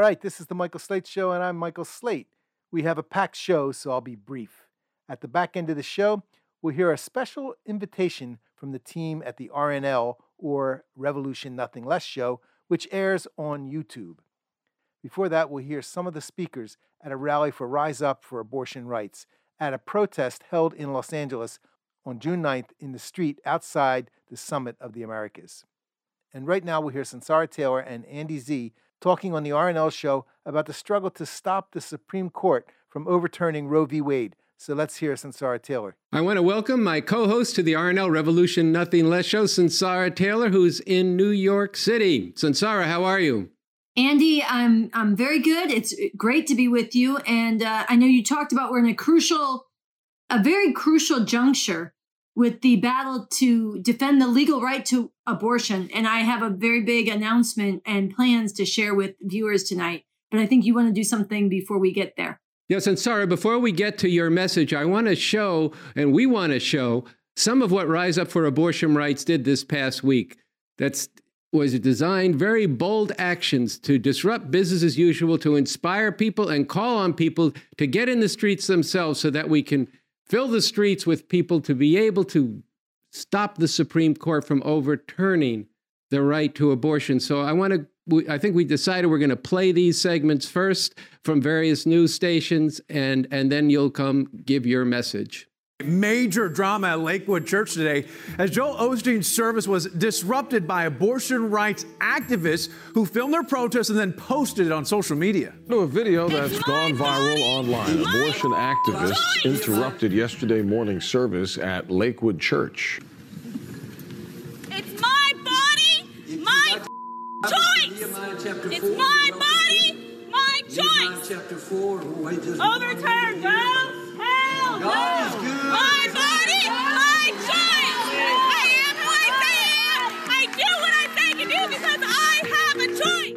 right, this is the Michael Slate Show, and I'm Michael Slate. We have a packed show, so I'll be brief. At the back end of the show, we'll hear a special invitation from the team at the RNL, or Revolution Nothing Less show, which airs on YouTube. Before that, we'll hear some of the speakers at a rally for Rise Up for Abortion Rights at a protest held in Los Angeles on June 9th in the street outside the Summit of the Americas. And right now, we'll hear Sunsara Taylor and Andy Z talking on the RNL show about the struggle to stop the Supreme Court from overturning Roe v. Wade. So let's hear Sunsara Taylor. I want to welcome my co-host to the RNL Revolution Nothing Less show, Sunsara Taylor, who's in New York City. Sunsara, how are you? Andy, I'm very good. It's great to be with you. And I know you talked about we're in a very crucial juncture with the battle to defend the legal right to abortion. And I have a very big announcement and plans to share with viewers tonight. But I think you want to do something before we get there. Yes, and Sarah, before we get to your message, I want to show, and we want to show, some of what Rise Up for Abortion Rights did this past week. Was designed very bold actions to disrupt business as usual, to inspire people and call on people to get in the streets themselves so that we can fill the streets with people to be able to stop the Supreme Court from overturning the right to abortion. So I think we decided we're going to play these segments first from various news stations, and then you'll come give your message. Major drama at Lakewood Church today as Joel Osteen's service was disrupted by abortion rights activists who filmed their protest and then posted it on social media. A video that's gone viral online. Abortion activists interrupted yesterday morning service at Lakewood Church. It's my body, my choice. It's my body, my choice. Overturn, girls. Hell no. My body, my choice. I am who I say I am. I do what I say I can do because I have a choice.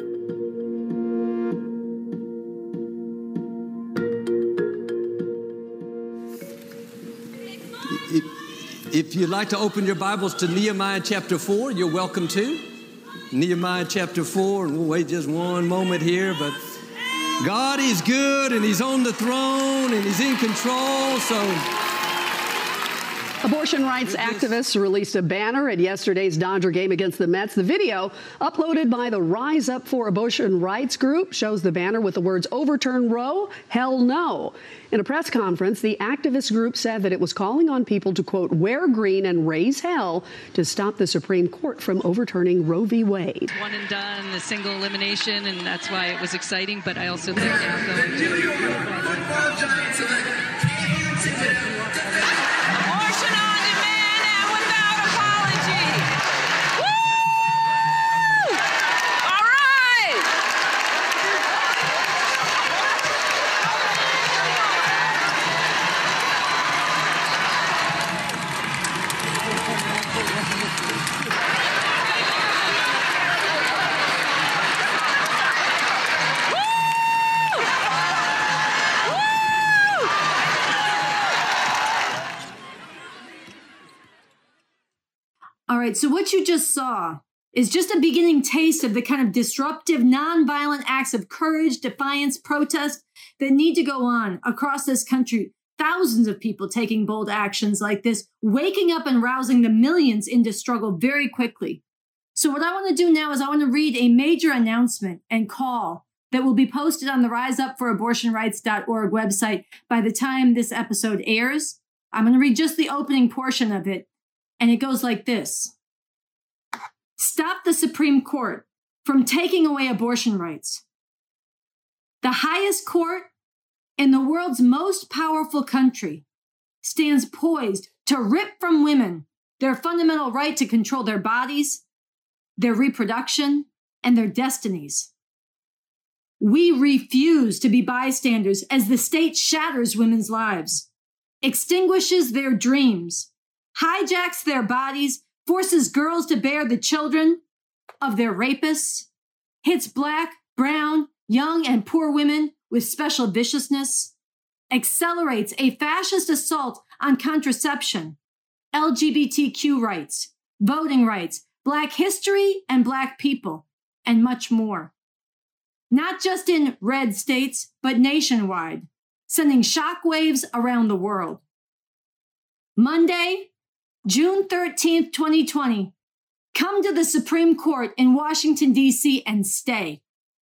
If you'd like to open your Bibles to Nehemiah chapter 4, you're welcome to. Nehemiah chapter 4, and we'll wait just one moment here, but God is good, and He's on the throne, and He's in control, so... Abortion rights activists released a banner at yesterday's Dodger game against the Mets. The video, uploaded by the Rise Up for Abortion Rights group, shows the banner with the words, "Overturn Roe, hell no." In a press conference, the activist group said that it was calling on people to, quote, wear green and raise hell to stop the Supreme Court from overturning Roe v. Wade. One and done, a single elimination, and that's why it was exciting, but I also think now going to... All right, so what you just saw is just a beginning taste of the kind of disruptive, nonviolent acts of courage, defiance, protest that need to go on across this country. Thousands of people taking bold actions like this, waking up and rousing the millions into struggle very quickly. So what I want to do now is I want to read a major announcement and call that will be posted on the riseupfораbortionrights.org website by the time this episode airs. I'm going to read just the opening portion of it, and it goes like this. Stop the Supreme Court from taking away abortion rights. The highest court in the world's most powerful country stands poised to rip from women their fundamental right to control their bodies, their reproduction, and their destinies. We refuse to be bystanders as the state shatters women's lives, extinguishes their dreams, hijacks their bodies, forces girls to bear the children of their rapists, hits Black, brown, young, and poor women with special viciousness, accelerates a fascist assault on contraception, LGBTQ rights, voting rights, Black history and Black people, and much more. not just in red states, but nationwide, sending shockwaves around the world. Monday, June 13th, 2020, come to the Supreme Court in Washington, D.C. and stay.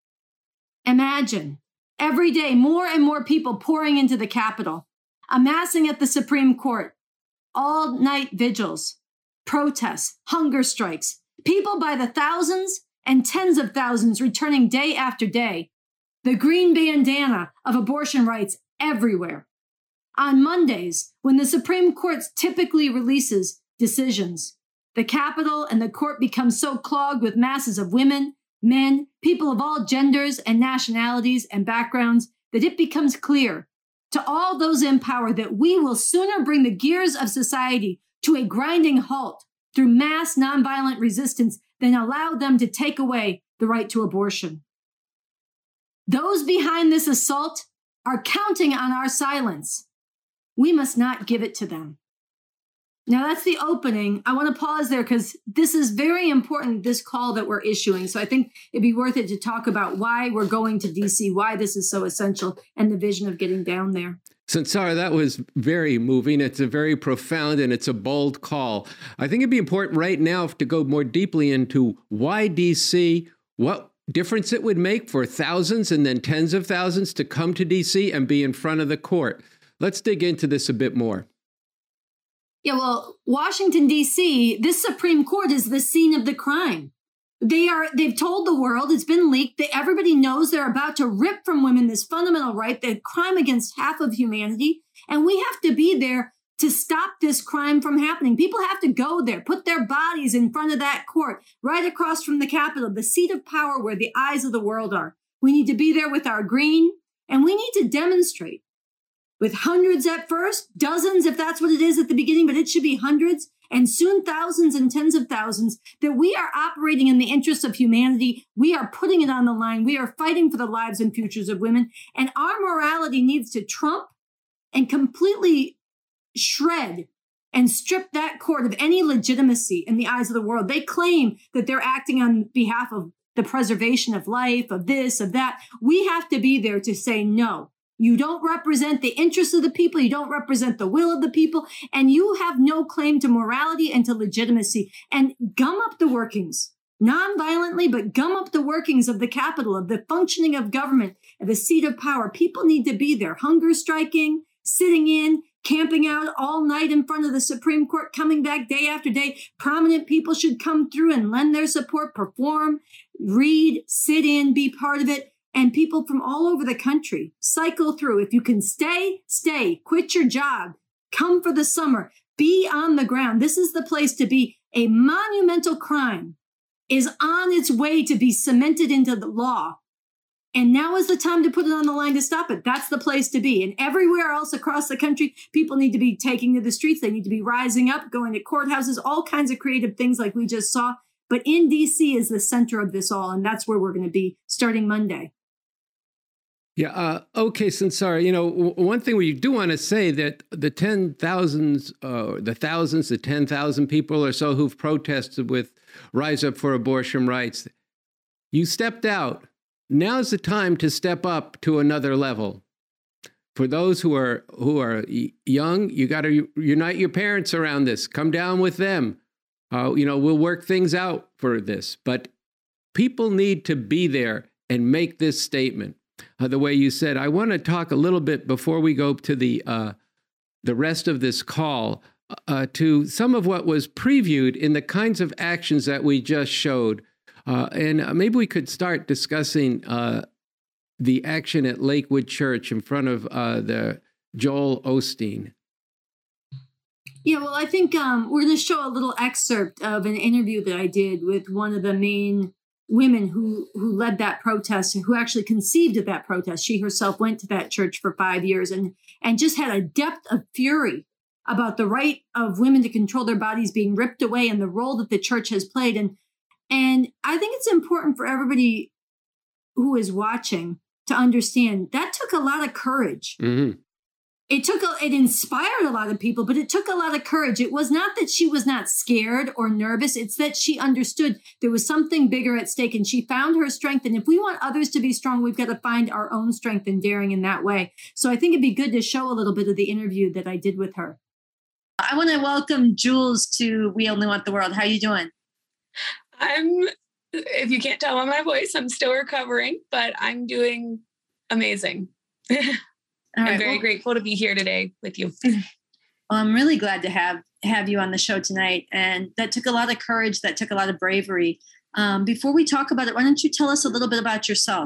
Imagine every day more and more people pouring into the Capitol, amassing at the Supreme Court, all-night vigils, protests, hunger strikes, people by the thousands and tens of thousands returning day after day, the green bandana of abortion rights everywhere. On Mondays, when the Supreme Court typically releases decisions, the Capitol and the court become so clogged with masses of women, men, people of all genders and nationalities and backgrounds that it becomes clear to all those in power that we will sooner bring the gears of society to a grinding halt through mass nonviolent resistance than allow them to take away the right to abortion. Those behind this assault are counting on our silence. We must not give it to them. Now that's the opening. I want to pause there because this is very important, this call that we're issuing. So I think it'd be worth it to talk about why we're going to DC, why this is so essential, and the vision of getting down there. Sansara, that was very moving. It's a very profound and it's a bold call. I think it'd be important right now to go more deeply into why DC, what difference it would make for thousands and then tens of thousands to come to DC and be in front of the court. Let's dig into this a bit more. Yeah, well, Washington, D.C., this Supreme Court is the scene of the crime. They've told the world, it's been leaked, that everybody knows they're about to rip from women this fundamental right, the crime against half of humanity. And we have to be there to stop this crime from happening. People have to go there, put their bodies in front of that court, right across from the Capitol, the seat of power where the eyes of the world are. We need to be there with our green, and we need to demonstrate with hundreds at first, dozens if that's what it is at the beginning, but it should be hundreds, and soon thousands and tens of thousands, that we are operating in the interest of humanity. We are putting it on the line. We are fighting for the lives and futures of women. And our morality needs to trump and completely shred and strip that court of any legitimacy in the eyes of the world. They claim that they're acting on behalf of the preservation of life, of this, of that. We have to be there to say no. You don't represent the interests of the people. You don't represent the will of the people. And you have no claim to morality and to legitimacy. And gum up the workings, non-violently, but gum up the workings of the Capitol, of the functioning of government, of the seat of power. People need to be there, hunger striking, sitting in, camping out all night in front of the Supreme Court, coming back day after day. Prominent people should come through and lend their support, perform, read, sit in, be part of it. And people from all over the country cycle through. If you can stay, stay, quit your job, come for the summer, be on the ground. This is the place to be. A monumental crime is on its way to be cemented into the law. And now is the time to put it on the line to stop it. That's the place to be. And everywhere else across the country, people need to be taking to the streets. They need to be rising up, going to courthouses, all kinds of creative things like we just saw. But in DC is the center of this all. And that's where we're going to be starting Monday. Yeah. Okay, Sansara, one thing we do want to say that the 10,000s, the thousands, the 10,000 people or so who've protested with Rise Up for Abortion Rights, you stepped out. Now's the time to step up to another level. For those who are young, you got to unite your parents around this. Come down with them. We'll work things out for this. But people need to be there and make this statement. The way you said, I want to talk a little bit before we go to the rest of this call to some of what was previewed in the kinds of actions that we just showed. And maybe we could start discussing the action at Lakewood Church in front of the Joel Osteen. Yeah, well, I think we're going to show a little excerpt of an interview that I did with one of the main women who led that protest and who actually conceived of that protest. She herself went to that church for 5 years and just had a depth of fury about the right of women to control their bodies being ripped away and the role that the church has played. And I think it's important for everybody who is watching to understand that took a lot of courage. Mm-hmm. it inspired a lot of people, but it took a lot of courage. It was not that she was not scared or nervous. It's that she understood there was something bigger at stake, and she found her strength. And if we want others to be strong, we've got to find our own strength and daring in that way. So I think it'd be good to show a little bit of the interview that I did with her. I want to welcome Jules to We Only Want the World. How are you doing? If you can't tell by my voice, I'm still recovering, but I'm doing amazing. I'm very grateful to be here today with you. Well, I'm really glad to have you on the show tonight. And that took a lot of courage. That took a lot of bravery. Before we talk about it, why don't you tell us a little bit about yourself?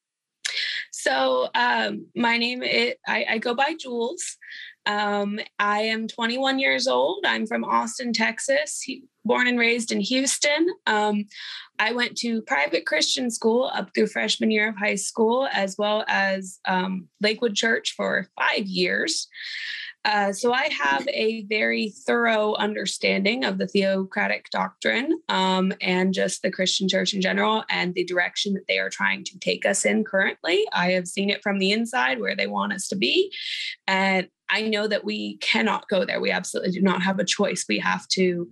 So my name is, I go by Jules. I am 21 years old. I'm from Austin, Texas, born and raised in Houston. I went to private Christian school up through freshman year of high school, as well as Lakewood Church for 5 years. So I have a very thorough understanding of the theocratic doctrine and just the Christian church in general and the direction that they are trying to take us in currently. I have seen it from the inside where they want us to be. And I know that we cannot go there. We absolutely do not have a choice. We have to,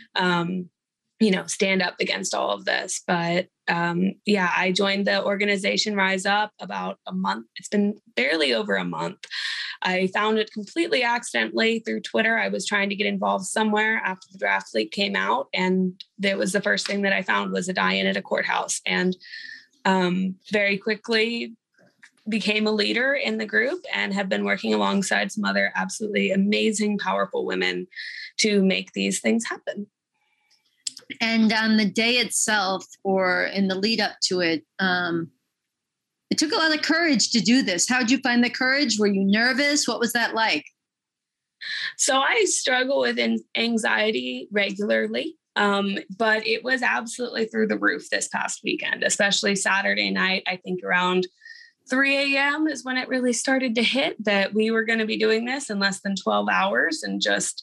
stand up against all of this. But I joined the organization Rise Up about a month. It's been barely over a month. I found it completely accidentally through Twitter. I was trying to get involved somewhere after the draft leak came out. And that was the first thing that I found was a die-in at a courthouse. And very quickly became a leader in the group and have been working alongside some other absolutely amazing, powerful women to make these things happen. And on the day itself, or in the lead up to it, it took a lot of courage to do this. How did you find the courage? Were you nervous? What was that like? So I struggle with anxiety regularly, but it was absolutely through the roof this past weekend, especially Saturday night. I think around 3 a.m. is when it really started to hit that we were going to be doing this in less than 12 hours. And just,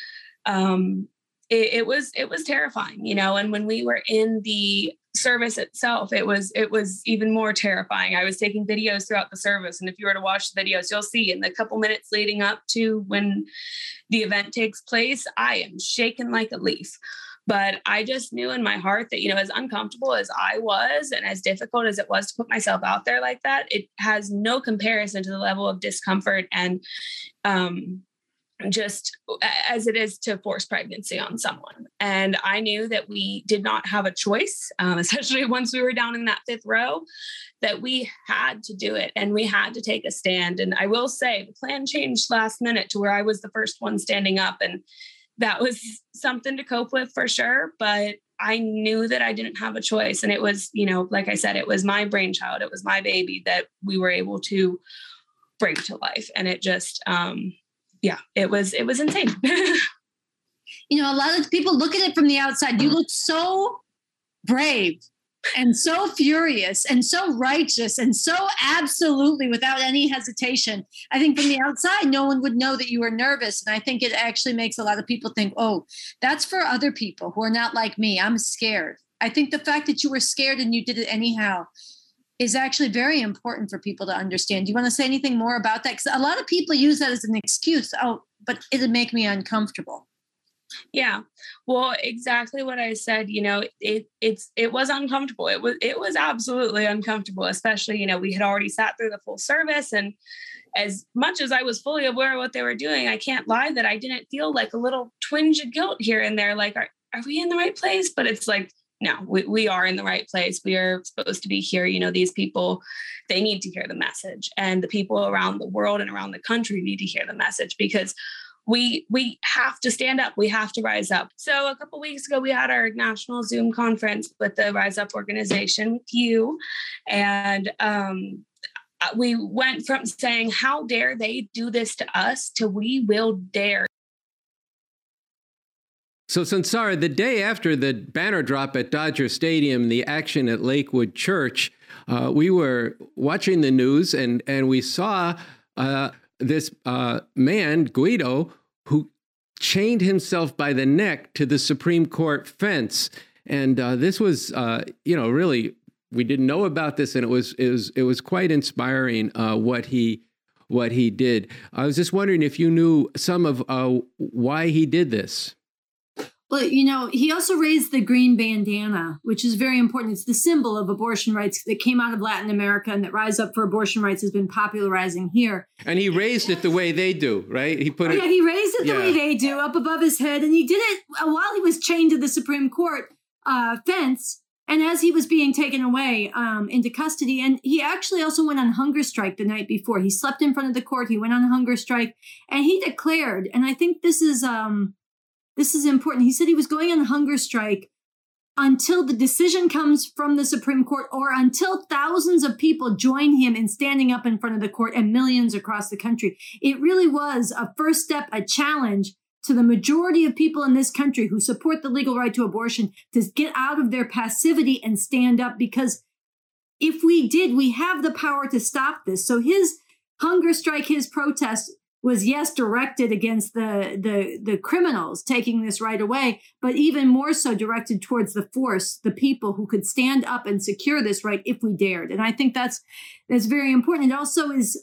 it was terrifying, and when we were in the service itself, it was even more terrifying. I was taking videos throughout the service. And if you were to watch the videos, you'll see in the couple minutes leading up to when the event takes place, I am shaken like a leaf. But I just knew in my heart that, as uncomfortable as I was and as difficult as it was to put myself out there like that, it has no comparison to the level of discomfort and just as it is to force pregnancy on someone. And I knew that we did not have a choice, especially once we were down in that fifth row, that we had to do it and we had to take a stand. And I will say the plan changed last minute to where I was the first one standing up. And that was something to cope with for sure. But I knew that I didn't have a choice. And it was, like I said, it was my brainchild. It was my baby that we were able to bring to life. And it just, it was insane. A lot of people look at it from the outside. You look so brave and so furious and so righteous and so absolutely without any hesitation. I think from the outside, no one would know that you were nervous. And I think it actually makes a lot of people think, oh, that's for other people who are not like me. I'm scared. I think the fact that you were scared and you did it anyhow is actually very important for people to understand. Do you want to say anything more about that? Because a lot of people use that as an excuse. Oh, but it'd make me uncomfortable. Yeah, well, exactly what I said. It was uncomfortable. It was absolutely uncomfortable, especially, we had already sat through the full service. And as much as I was fully aware of what they were doing, I can't lie that I didn't feel like a little twinge of guilt here and there. Like, are we in the right place? But it's like, no, we are in the right place. We are supposed to be here. These people, they need to hear the message, and the people around the world and around the country need to hear the message, because we have to stand up. We have to rise up. So a couple of weeks ago, we had our national Zoom conference with the Rise Up organization with you. And we went from saying, how dare they do this to us, to we will dare. So, Sansara, the day after the banner drop at Dodger Stadium, the action at Lakewood Church, we were watching the news and we saw this man, Guido, who chained himself by the neck to the Supreme Court fence. And this was, really, we didn't know about this, and it was quite inspiring what he what he did. I was just wondering if you knew some of why he did this. Well, he also raised the green bandana, which is very important. It's the symbol of abortion rights that came out of Latin America, and that Rise Up for Abortion Rights has been popularizing here. And he raised it the way they do, right? He put it. Yeah, he raised it the way they do, up above his head, and he did it while he was chained to the Supreme Court fence, and as he was being taken away into custody. And he actually also went on hunger strike the night before. He slept in front of the court. He went on hunger strike, and he declared, and I think this is important. He said he was going on hunger strike until the decision comes from the Supreme Court, or until thousands of people join him in standing up in front of the court, and millions across the country. It really was a first step, a challenge to the majority of people in this country who support the legal right to abortion to get out of their passivity and stand up, because if we did, we have the power to stop this. So his hunger strike, his protest was, yes, directed against the criminals taking this right away, but even more so directed towards the force, the people who could stand up and secure this right if we dared. And I think that's very important. It also is,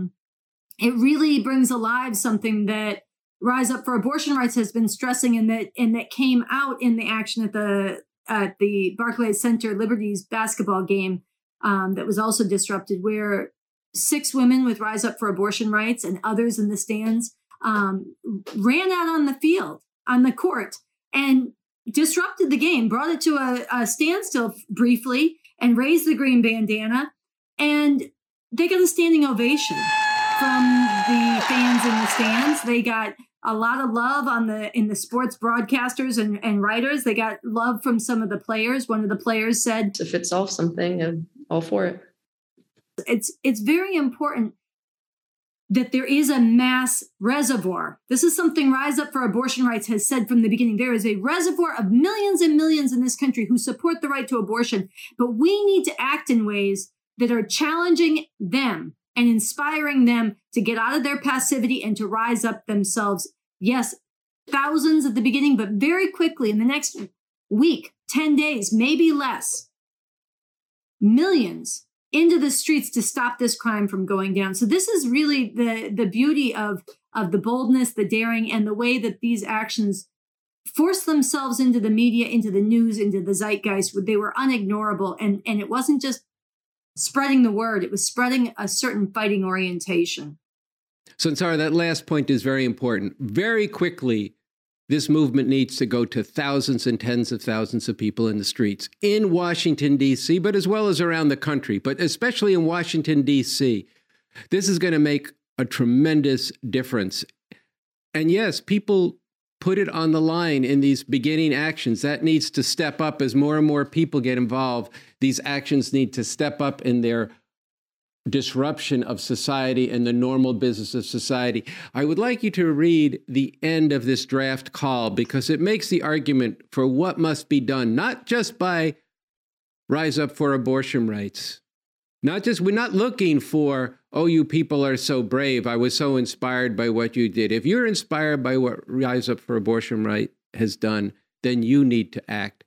it really brings alive something that Rise Up for Abortion Rights has been stressing, and that came out in the action at the Barclays Center Liberties basketball game that was also disrupted, where 6 women with Rise Up for Abortion Rights and others in the stands ran out on the field, on the court, and disrupted the game, brought it to a standstill briefly, and raised the green bandana. And they got a standing ovation from the fans in the stands. They got a lot of love in the sports broadcasters and writers. They got love from some of the players. One of the players said, "If it solves something, I'm all for it." It's very important that there is a mass reservoir. This is something Rise Up for Abortion Rights has said from the beginning. There is a reservoir of millions and millions in this country who support the right to abortion, but we need to act in ways that are challenging them and inspiring them to get out of their passivity and to rise up themselves. Yes, thousands at the beginning, but very quickly in the next week, 10 days, maybe less, millions into the streets to stop this crime from going down. So this is really the beauty of the boldness, the daring, and the way that these actions force themselves into the media, into the news, into the zeitgeist. They were unignorable. And it wasn't just spreading the word, it was spreading a certain fighting orientation. So, Nsara, that last point is very important. Very quickly, this movement needs to go to thousands and tens of thousands of people in the streets in Washington, D.C., but as well as around the country, but especially in Washington, D.C. This is going to make a tremendous difference. And yes, people put it on the line in these beginning actions. That needs to step up as more and more people get involved. These actions need to step up in their disruption of society and the normal business of society. I would like you to read the end of this draft call, because it makes the argument for what must be done, not just by Rise Up for Abortion Rights. We're not looking for, oh, you people are so brave, I was so inspired by what you did. If you're inspired by what Rise Up for Abortion Rights has done, then you need to act.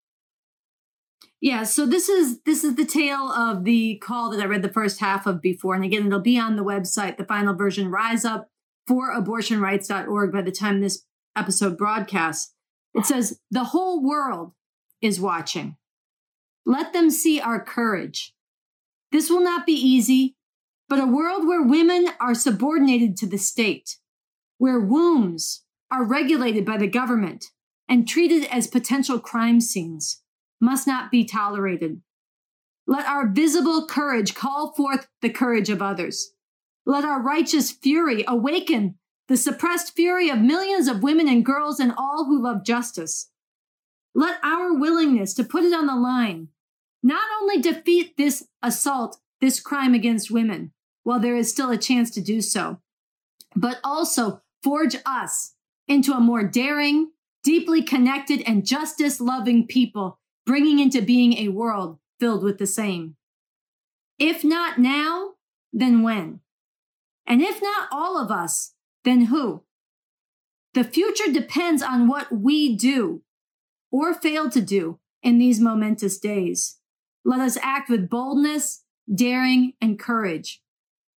Yeah, so this is the tale of the call that I read the first half of before. And again, it'll be on the website, the final version, riseupfораbortionrights.org by the time this episode broadcasts. It says, "The whole world is watching. Let them see our courage. This will not be easy, but a world where women are subordinated to the state, where wombs are regulated by the government and treated as potential crime scenes, must not be tolerated. Let our visible courage call forth the courage of others. Let our righteous fury awaken the suppressed fury of millions of women and girls and all who love justice. Let our willingness to put it on the line not only defeat this assault, this crime against women, while there is still a chance to do so, but also forge us into a more daring, deeply connected, and justice-loving people, bringing into being a world filled with the same. If not now, then when? And if not all of us, then who? The future depends on what we do or fail to do in these momentous days. Let us act with boldness, daring, and courage.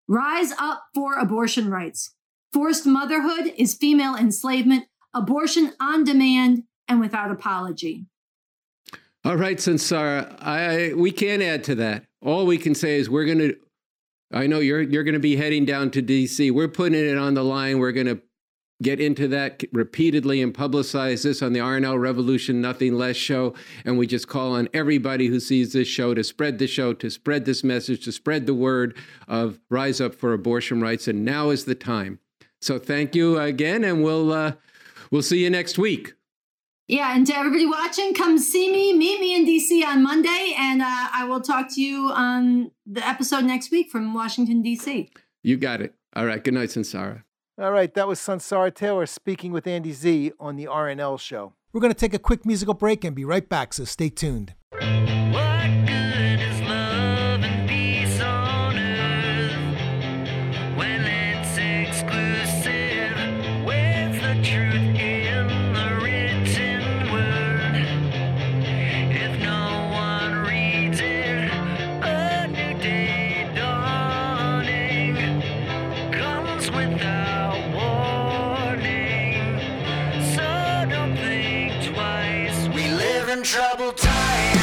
Rise up for abortion rights. Forced motherhood is female enslavement, abortion on demand and without apology. All right, Sansara, we can't add to that. All we can say is I know you're going to be heading down to D.C. We're putting it on the line. We're going to get into that repeatedly and publicize this on the RNL Revolution Nothing Less show. And we just call on everybody who sees this show, to spread this message, to spread the word of Rise Up for Abortion Rights. And now is the time. So thank you again, and we'll see you next week. Yeah, and to everybody watching, come see me, meet me in D.C. on Monday, and I will talk to you on the episode next week from Washington, D.C. You got it. All right. Good night, Sansara. All right, that was Sansara Taylor speaking with Andy Z on the RNL show. We're going to take a quick musical break and be right back, so stay tuned. What good is love and peace on earth when it's exclusive? Where's the truth in the written word? If no one reads it, a new day dawning comes without warning. So don't think twice. We live in troubled times.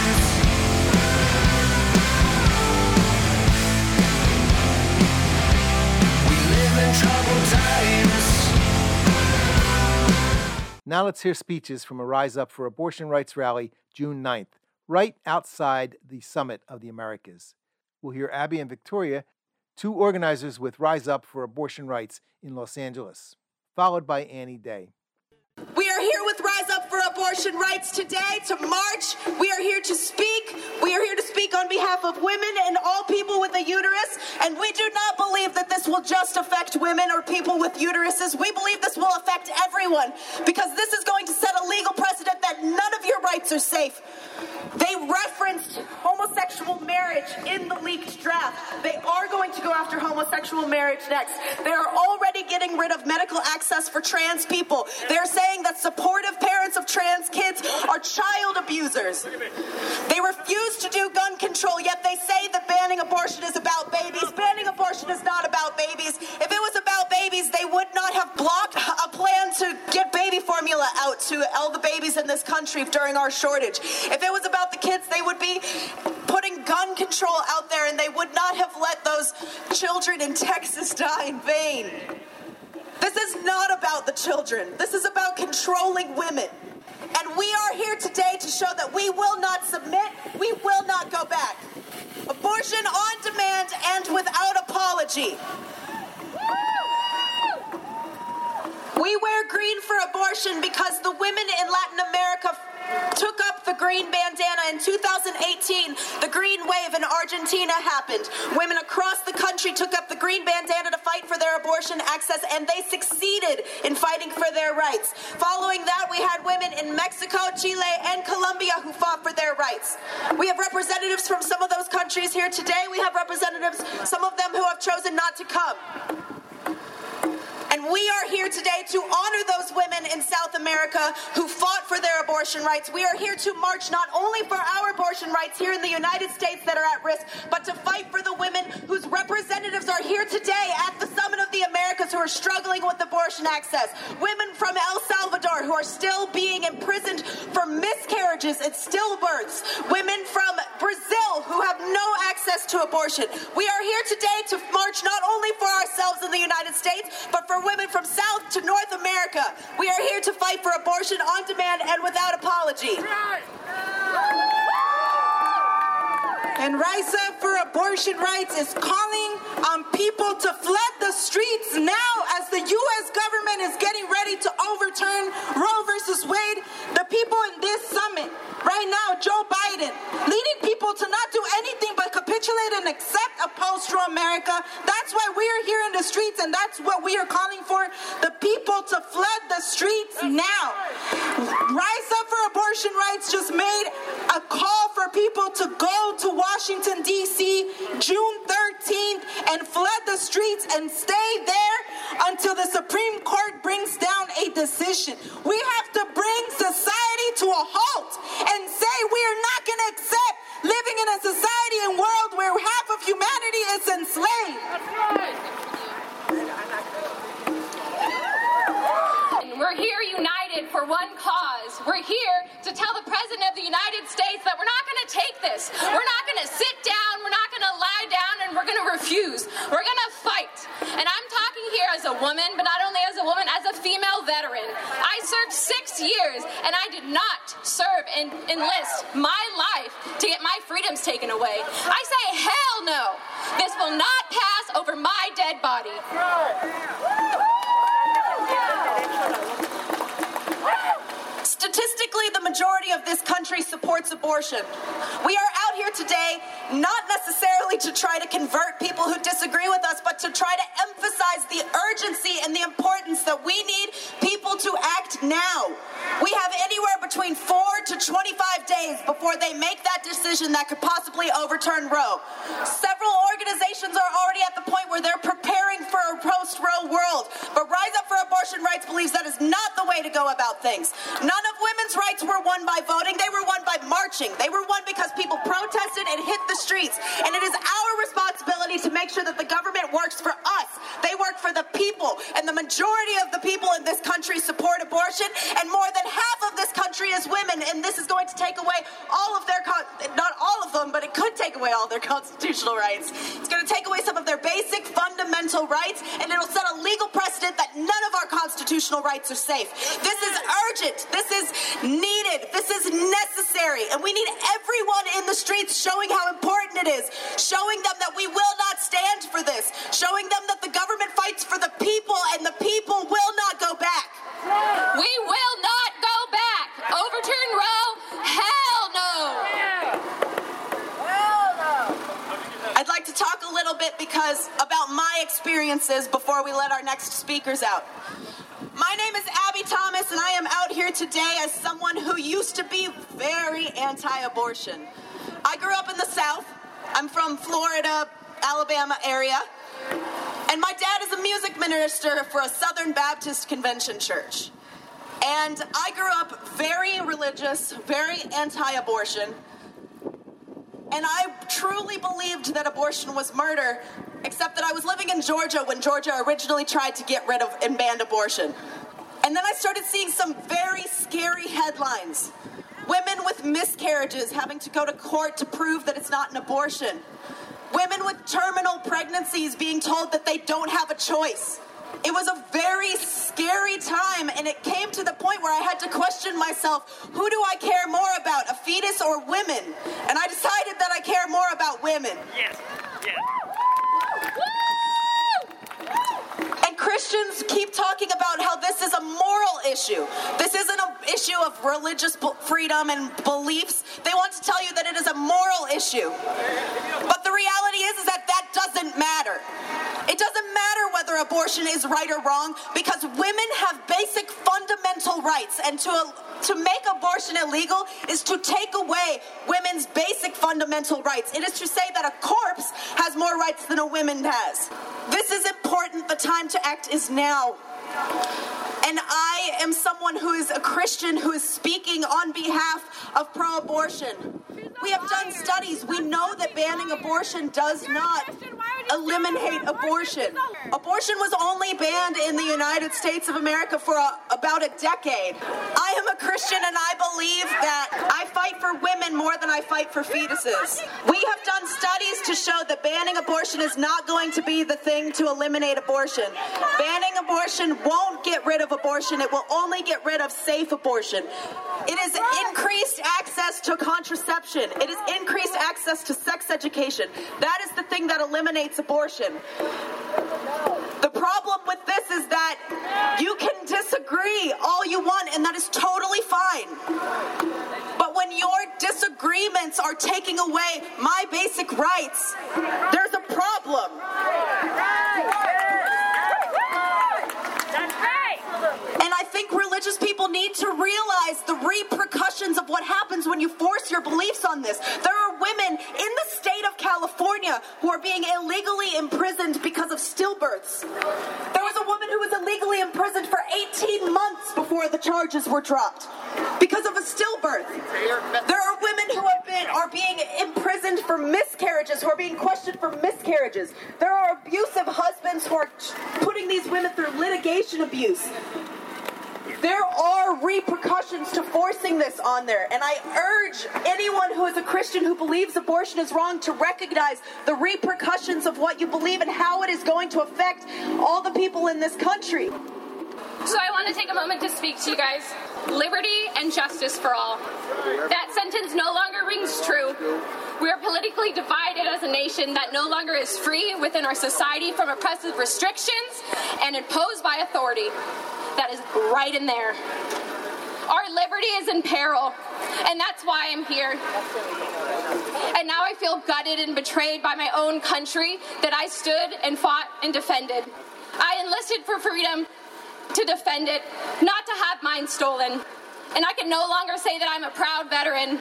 Now let's hear speeches from a Rise Up for Abortion Rights rally June 9th, right outside the Summit of the Americas. We'll hear Abby and Victoria, two organizers with Rise Up for Abortion Rights in Los Angeles, followed by Annie Day. We are here with Rise Up for Abortion Rights today to march. We are here to speak. We are here to speak on behalf of women and all people with a uterus. And we do not believe that this will just affect women or people with uteruses. We believe this will affect everyone, because this is going to set a legal precedent that none of your rights are safe. They referenced homosexual marriage in the leaked draft. They are going to go after homosexual marriage next. They are already getting rid of medical access for trans people. They're saying that supportive parents of trans kids are child abusers. They refuse to do gun control, yet they say that banning abortion is about babies. Banning abortion is not about babies. If it was about babies, they would not have blocked a plan to get baby formula out to all the babies in this country during our shortage. If it was about the kids, they would be putting gun control out there, and they would not have let those children in Texas die in vain. This is not about the children. This is about controlling women. And we are here today to show that we will not submit. We will not go back. Abortion on demand and without apology. We wear green for abortion because the women in Latin America took up the green bandana. In 2018, the green wave in Argentina happened. Women across the country took up the green bandana to fight for their abortion access, and they succeeded in fighting for their rights. Following that, we had women in Mexico, Chile, and Colombia who fought for their rights. We have representatives from some of those countries here today. We have representatives, some of them who have chosen not to come. And we are here today to honor those women in South America who fought for their abortion rights. We are here to march not only for our abortion rights here in the United States that are at risk, but to fight for the women whose representatives are here today at the Summit of the Americas who are struggling with abortion access. Women from El Salvador who are still being imprisoned for miscarriages and stillbirths. Women from Brazil who have no access to abortion. We are here today to march not only for ourselves in the United States, but for women from South to North America. We are here to fight for abortion on demand and without apology. And Rise Up for Abortion Rights is calling on people to flood the streets now as the U.S. government is getting ready to overturn Roe versus Wade. The people in this summit right now, Joe Biden, leading people to not do anything but capitulate and accept a post-Roe America. That's why we are here in the streets, and that's what we are calling for, the people to flood the streets now. Rise Up for Abortion Rights just made a call for people to go to Washington, D.C., June 13th, and flood the streets and stay there until the Supreme Court brings down a decision. We have to bring society to a halt and say we are not going to accept living in a society and world where half of humanity is enslaved. That's right. united for one cause. We're here to tell the President of the United States that we're not going to take this. We're not going to sit down. We're not going to lie down, and we're going to refuse. We're going to fight. And I'm talking here as a woman, but not only as a woman, as a female veteran. I served 6 years, and I did not serve and enlist my life to get my freedoms taken away. I say hell no. This will not pass over my dead body. Statistically, the majority of this country supports abortion. We are out here today not necessarily to try to convert people who disagree with us, but to try to emphasize the urgency and the importance that we need people to act now. We have anywhere between 4 to 25 days before they make that decision that could possibly overturn Roe. Several organizations are already at the point where they're preparing for a post-Roe world, but Rise Up for Abortion Rights believes that is not the way to go about things. None of women's rights were won by voting. They were won by marching. They were won because people protested and hit the streets. And it is our responsibility to make sure that the government works for us. They work for the people. And the majority of the people in this country support abortion. And more than half of this country is women. And this is going to take away all of their, not all of them, but it could take away all their constitutional rights. It's going to take away some of their basic fundamental rights. And it'll set a legal precedent that none of our constitutional rights are safe. This is urgent. This is needed. This is necessary. And we need everyone in the streets showing how important it is, showing them that we will not stand for this, showing them that the government fights for the people and the people will not go back. We will not go back. Overturn Roe? Hell no. Hell no. I'd like to talk a little bit about my experiences before we let our next speakers out. My name is Abby Thomas, and I am out here today as someone who used to be very anti-abortion. I grew up in the South. I'm from Florida, Alabama area. And my dad is a music minister for a Southern Baptist Convention church. And I grew up very religious, very anti-abortion. And I truly believed that abortion was murder, except that I was living in Georgia when Georgia originally tried to get rid of and ban abortion. And then I started seeing some very scary headlines. Women with miscarriages having to go to court to prove that it's not an abortion. Women with terminal pregnancies being told that they don't have a choice. It was a very scary time, and it came to the point where I had to question myself, who do I care more about, a fetus or women? And I decided that I care more about women. Yes. Yes. And Christians keep talking about how this is a moral issue. This isn't an issue of religious freedom and beliefs. They want to tell you that it is a moral issue. But the reality is that that doesn't matter. It doesn't matter whether abortion is right or wrong, because women have basic fundamental rights, and to make abortion illegal is to take away women's basic fundamental rights. It is to say that a corpse has more rights than a woman has. This is important. The time to act is now. And I am someone who is a Christian who is speaking on behalf of pro-abortion. We have done studies. We know that banning abortion does not eliminate abortion. Abortion was only banned in the United States of America for about a decade. I am a Christian, and I believe that I fight for women more than I fight for fetuses. We have done studies to show that banning abortion is not going to be the thing to eliminate abortion. Banning abortion won't get rid of abortion. It will only get rid of safe abortion. It is increased access to contraception. It is increased access to sex education. That is the thing that eliminates abortion. The problem with this is that you can disagree all you want, and that is totally fine. But when your disagreements are taking away my basic rights, there's a problem. And I think religious people need to realize the repercussions of what happens when you force your beliefs on this. There are women in the state of California who are being illegally imprisoned because of stillbirths. There was a woman who was illegally imprisoned for 18 months before the charges were dropped because of a stillbirth. There are women who are being imprisoned for miscarriages, who are being questioned for miscarriages. There are abusive husbands who are putting these women through litigation abuse. There are repercussions to forcing this on there, and I urge anyone who is a Christian who believes abortion is wrong to recognize the repercussions of what you believe and how it is going to affect all the people in this country. So I want to take a moment to speak to you guys. Liberty and justice for all. That sentence no longer rings true. We are politically divided as a nation that no longer is free within our society from oppressive restrictions and imposed by authority. That is right in there. Our liberty is in peril, and that's why I'm here. And now I feel gutted and betrayed by my own country that I stood and fought and defended. I enlisted for freedom to defend it, not to have mine stolen. And I can no longer say that I'm a proud veteran.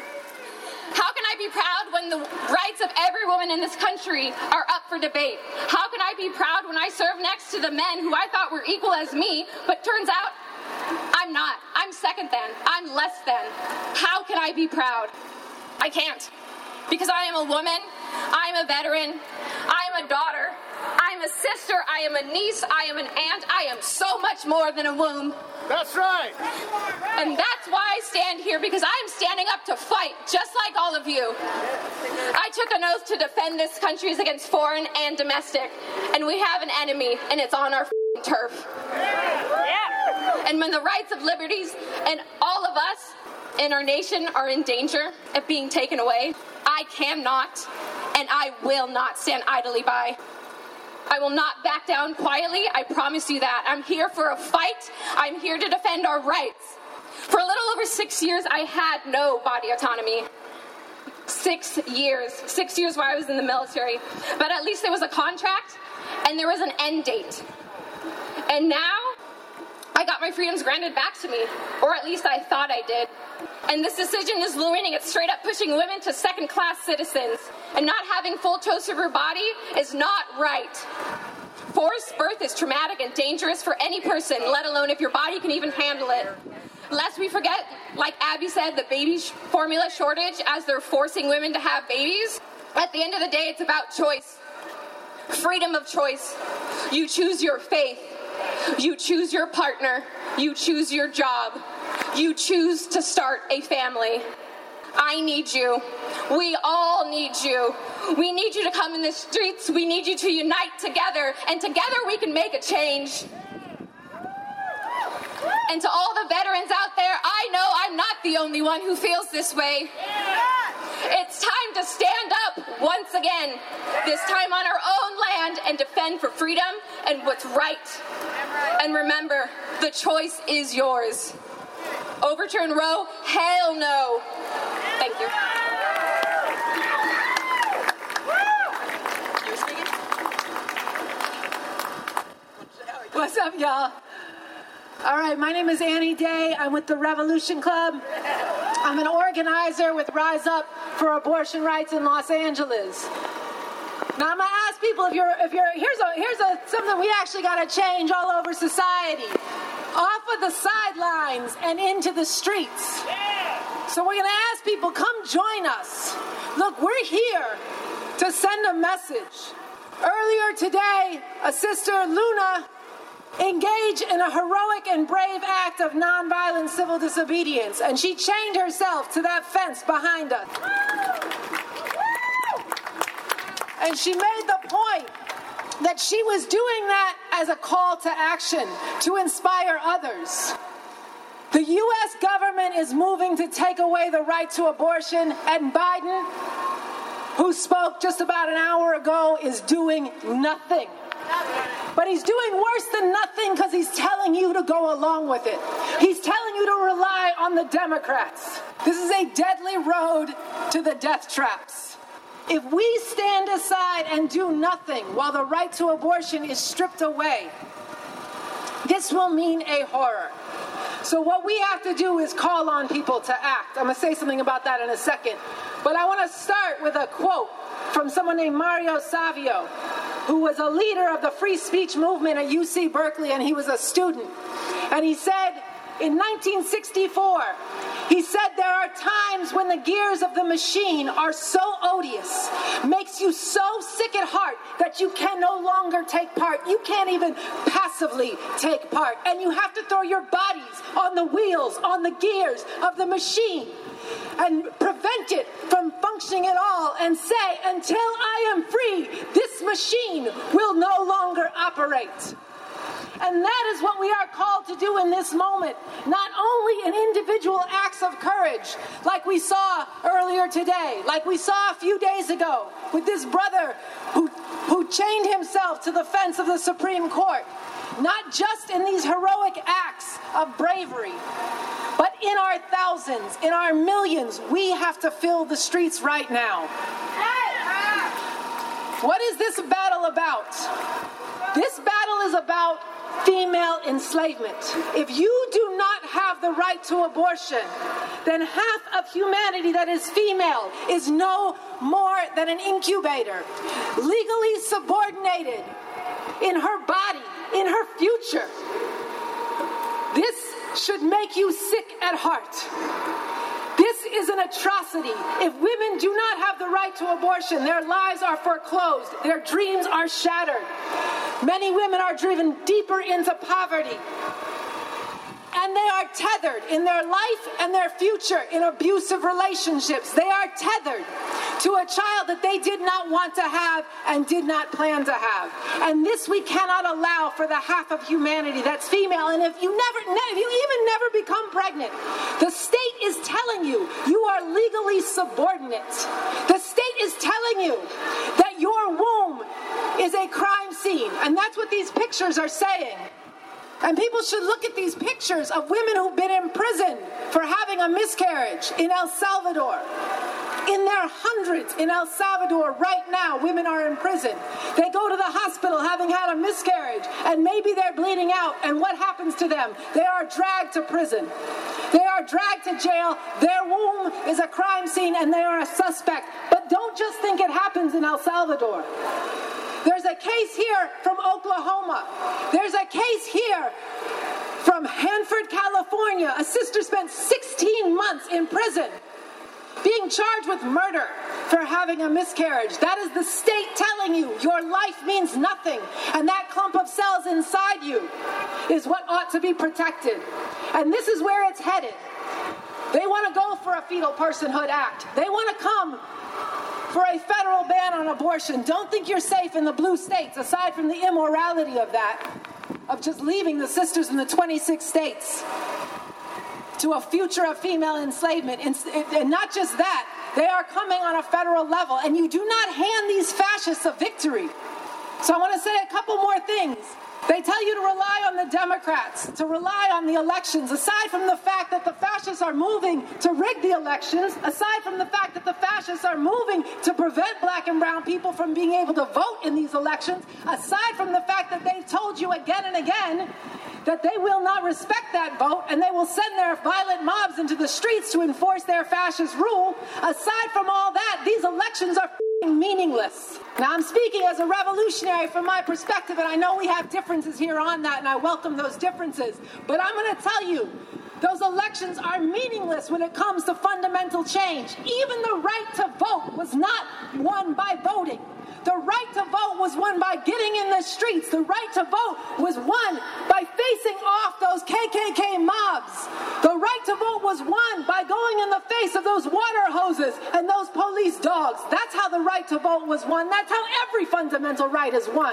How can I be proud when the rights of every woman in this country are up for debate? How can I be proud when I serve next to the men who I thought were equal as me, but turns out I'm not. I'm second than. I'm less than. How can I be proud? I can't. Because I am a woman, I am a veteran, I am a daughter, I am a sister, I am a niece, I am an aunt, I am so much more than a womb. That's right. And that's why I stand here, because I am standing up to fight, just like all of you. I took an oath to defend this country against foreign and domestic, and we have an enemy, and it's on our turf. Yeah. And when the rights of liberties and all of us in our nation are in danger of being taken away, I cannot and I will not stand idly by. I will not back down quietly, I promise you that. I'm here for a fight. I'm here to defend our rights. For a little over 6 years, I had no body autonomy. 6 years. 6 years while I was in the military. But at least there was a contract and there was an end date. And now, I got my freedoms granted back to me, or at least I thought I did. And this decision is ruining it, straight up pushing women to second-class citizens. And not having full choice of her body is not right. Forced birth is traumatic and dangerous for any person, let alone if your body can even handle it. Lest we forget, like Abby said, the baby formula shortage as they're forcing women to have babies. At the end of the day, it's about choice. Freedom of choice. You choose your faith. You choose your partner. You choose your job. You choose to start a family. I need you. We all need you. We need you to come in the streets. We need you to unite together, and together we can make a change. And to all the veterans out there, I know I'm not the only one who feels this way. It's time to stand up once again, this time on our own land, and defend for freedom and what's right. And remember, the choice is yours. Overturn Roe? Hell no. Thank you. What's up, y'all? All right, my name is Annie Day. I'm with the Revolution Club. I'm an organizer with Rise Up for Abortion Rights in Los Angeles. Now I'm gonna ask people if you're here's something we actually gotta change all over society. Off of the sidelines and into the streets. So we're gonna ask people, come join us. Look, we're here to send a message. Earlier today, a sister, Luna, engaged in a heroic and brave act of nonviolent civil disobedience, and she chained herself to that fence behind us. And she made the point that she was doing that as a call to action to inspire others. The U.S. government is moving to take away the right to abortion, and Biden, who spoke just about an hour ago, is doing nothing. But he's doing worse than nothing because he's telling you to go along with it. He's telling you to rely on the Democrats. This is a deadly road to the death traps. If we stand aside and do nothing while the right to abortion is stripped away, this will mean a horror. So what we have to do is call on people to act. I'm going to say something about that in a second. But I want to start with a quote from someone named Mario Savio, who was a leader of the free speech movement at UC Berkeley, and he was a student. And he said, in 1964. He said there are times when the gears of the machine are so odious, makes you so sick at heart that you can no longer take part. You can't even passively take part. And you have to throw your bodies on the wheels, on the gears of the machine, and prevent it from functioning at all, and say, until I am free, this machine will no longer operate. And that is what we are called to do in this moment. Not only in individual acts of courage, like we saw earlier today, like we saw a few days ago with this brother who chained himself to the fence of the Supreme Court. Not just in these heroic acts of bravery, but in our thousands, in our millions, we have to fill the streets right now. What is this battle about? This battle is about female enslavement. If you do not have the right to abortion, then half of humanity that is female is no more than an incubator, legally subordinated in her body, in her future. This should make you sick at heart. This is an atrocity. If women do not have the right to abortion, their lives are foreclosed, their dreams are shattered. Many women are driven deeper into poverty. And they are tethered in their life and their future in abusive relationships. They are tethered to a child that they did not want to have and did not plan to have. And this we cannot allow for the half of humanity that's female. And if you even never become pregnant, the state is telling you you are legally subordinate. The state is telling you that your womb is a crime scene. And that's what these pictures are saying. And people should look at these pictures of women who've been imprisoned for having a miscarriage in El Salvador. In their hundreds in El Salvador right now, women are in prison. They go to the hospital having had a miscarriage, and maybe they're bleeding out, and what happens to them? They are dragged to prison. They are dragged to jail. Their womb is a crime scene, and they are a suspect. But don't just think it happens in El Salvador. There's a case here from Oklahoma. There's a case here from Hanford, California. A sister spent 16 months in prison being charged with murder for having a miscarriage. That is the state telling you your life means nothing, and that clump of cells inside you is what ought to be protected. And this is where it's headed. They want to go for a Fetal Personhood Act. They want to come for a federal ban on abortion. Don't think you're safe in the blue states, aside from the immorality of that, of just leaving the sisters in the 26 states to a future of female enslavement. And not just that, they are coming on a federal level, and you do not hand these fascists a victory. So I want to say a couple more things. They tell you to rely on the Democrats, to rely on the elections, aside from the fact that the fascists are moving to rig the elections, aside from the fact that the fascists are moving to prevent black and brown people from being able to vote in these elections, aside from the fact that they've told you again and again that they will not respect that vote and they will send their violent mobs into the streets to enforce their fascist rule, aside from all that, these elections are meaningless. Now, I'm speaking as a revolutionary from my perspective, and I know we have differences here on that, and I welcome those differences. But I'm going to tell you, those elections are meaningless when it comes to fundamental change. Even the right to vote was not won by voting. The right to vote was won by getting in the streets. The right to vote was won by facing off those KKK mobs. The right to vote was won by going in the face of those water hoses and those police dogs. That's how the right to vote was won. That's how every fundamental right is won.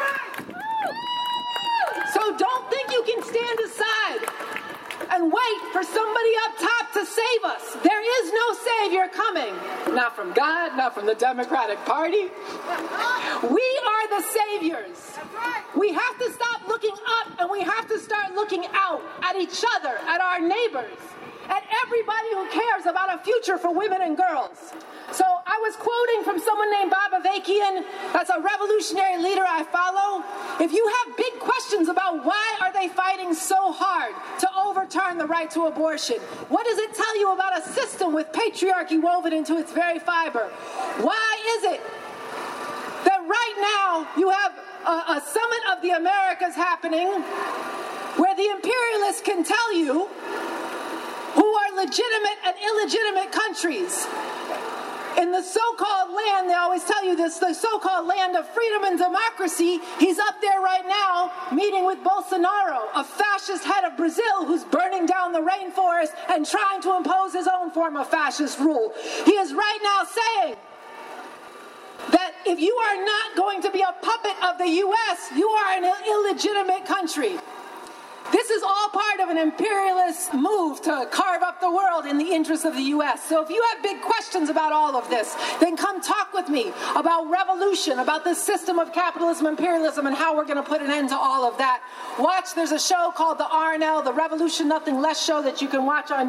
So don't think you can stand aside and wait for somebody up top to save us. There is no savior coming. Not from God, not from the Democratic Party. We are the saviors. We have to stop looking up and we have to start looking out at each other, at our neighbors, at everybody who cares about a future for women and girls. So I was quoting from someone named Bob Avakian. That's a revolutionary leader I follow. If you have big questions about why are they fighting so hard to overturn the right to abortion, what does it tell you about a system with patriarchy woven into its very fiber? Why is it that right now you have a summit of the Americas happening where the imperialists can tell you who are legitimate and illegitimate countries. In the so-called land, they always tell you this, the so-called land of freedom and democracy, he's up there right now meeting with Bolsonaro, a fascist head of Brazil who's burning down the rainforest and trying to impose his own form of fascist rule. He is right now saying that if you are not going to be a puppet of the U.S., you are an illegitimate country. This is all part of an imperialist move to carve up the world in the interest of the U.S. So if you have big questions about all of this, then come talk with me about revolution, about the system of capitalism, imperialism, and how we're going to put an end to all of that. Watch, there's a show called the RNL, the Revolution Nothing Less show that you can watch on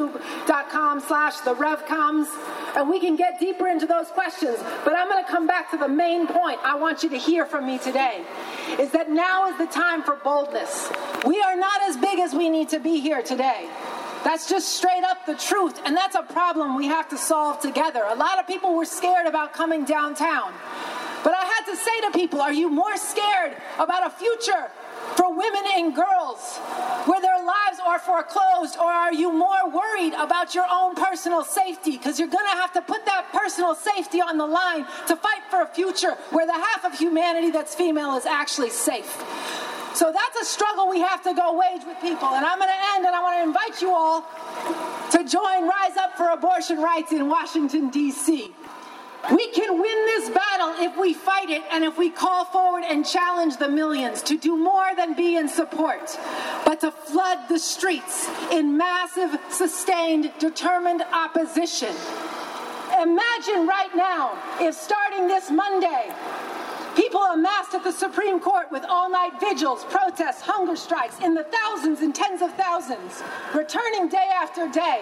youtube.com/therevcoms, and we can get deeper into those questions. But I'm going to come back to the main point I want you to hear from me today, is that now is the time for boldness. We are not as big as we need to be here today. That's just straight up the truth, and that's a problem we have to solve together. A lot of people were scared about coming downtown. But I had to say to people, are you more scared about a future for women and girls where their lives are foreclosed, or are you more worried about your own personal safety? Because you're going to have to put that personal safety on the line to fight for a future where the half of humanity that's female is actually safe. So that's a struggle we have to go wage with people. And I'm going to end, and I want to invite you all to join Rise Up for Abortion Rights in Washington, D.C. We can win this battle if we fight it and if we call forward and challenge the millions to do more than be in support, but to flood the streets in massive, sustained, determined opposition. Imagine right now if starting this Monday, people amassed at the Supreme Court with all-night vigils, protests, hunger strikes in the thousands and tens of thousands, returning day after day.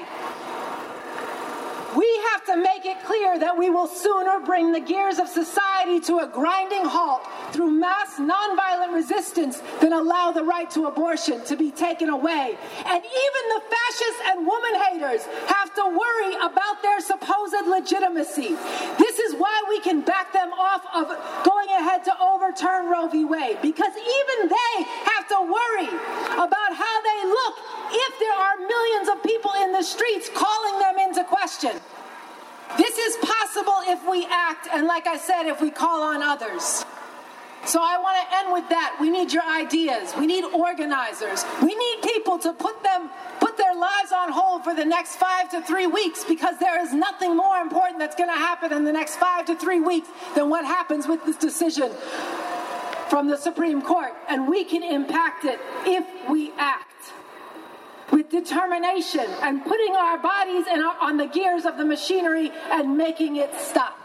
We have to make it clear that we will sooner bring the gears of society to a grinding halt through mass nonviolent resistance than allow the right to abortion to be taken away. And even the fascists and woman haters have to worry about their supposed legitimacy. This is why we can back them off of going ahead to overturn Roe v. Wade, because even they have to worry about how they look if there are millions of people in the streets calling them into question. This is possible if we act, and like I said, if we call on others. So I want to end with that. We need your ideas. We need organizers. We need people to put their lives on hold for the next 5 to 3 weeks, because there is nothing more important that's going to happen in the next 5 to 3 weeks than what happens with this decision from the Supreme Court. And we can impact it if we act with determination and putting our bodies on the gears of the machinery and making it stop.